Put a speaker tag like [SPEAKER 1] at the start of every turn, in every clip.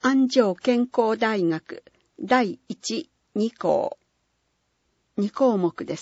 [SPEAKER 1] 安城健康大学第1、2項。2項目です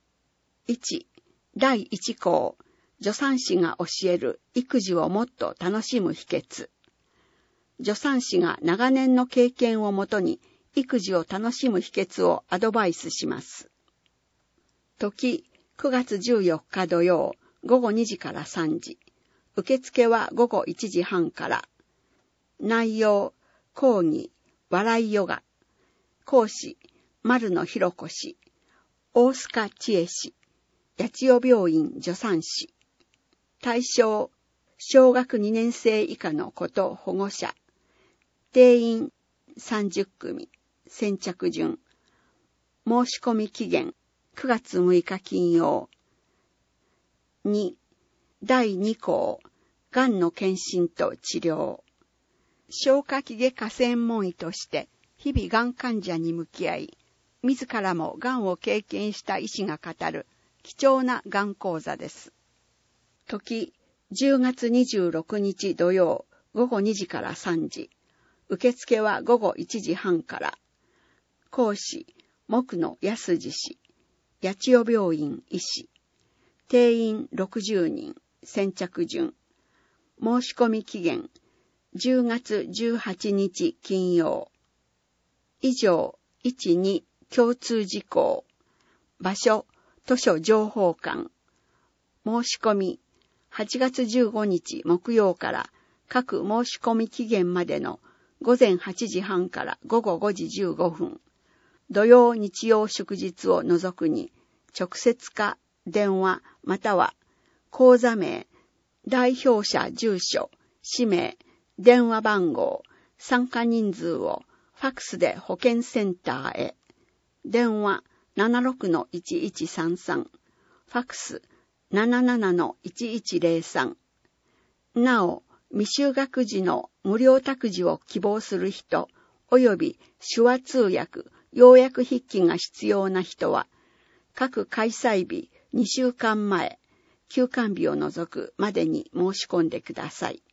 [SPEAKER 1] 。1、第1項、助産師が教える育児をもっと楽しむ秘訣。助産師が長年の経験をもとに育児を楽しむ秘訣をアドバイスします。時、9月14日土曜、午後2時から3時。受付は午後1時半から。内容、講義、笑いヨガ。講師、丸野博子氏。大須賀千恵氏。八千代病院助産師。対象、小学2年生以下の子と保護者。定員30組。先着順。申し込み期限9月6日金曜。2、第2項、がんの検診と治療。消化器外科専門医として日々がん患者に向き合い、自らもがんを経験した医師が語る貴重ながん講座です。時、10月26日土曜午後2時から3時。受付は午後1時半から。講師、木野康二氏。八千代病院医師。定員60人。先着順。申し込み期限10月18日金曜。以上、1、2、共通事項。場所、図書情報館。申し込み、8月15日木曜から各申し込み期限までの午前8時半から午後5時15分。土曜日曜祝日を除くに、直接か電話または口座名、代表者住所、氏名、電話番号、参加人数をファックスで保健センターへ。電話 76-1133、ファックス 77-1103。なお、未就学児の無料託児を希望する人、及び手話通訳、要約筆記が必要な人は、各開催日2週間前、休館日を除くまでに申し込んでください。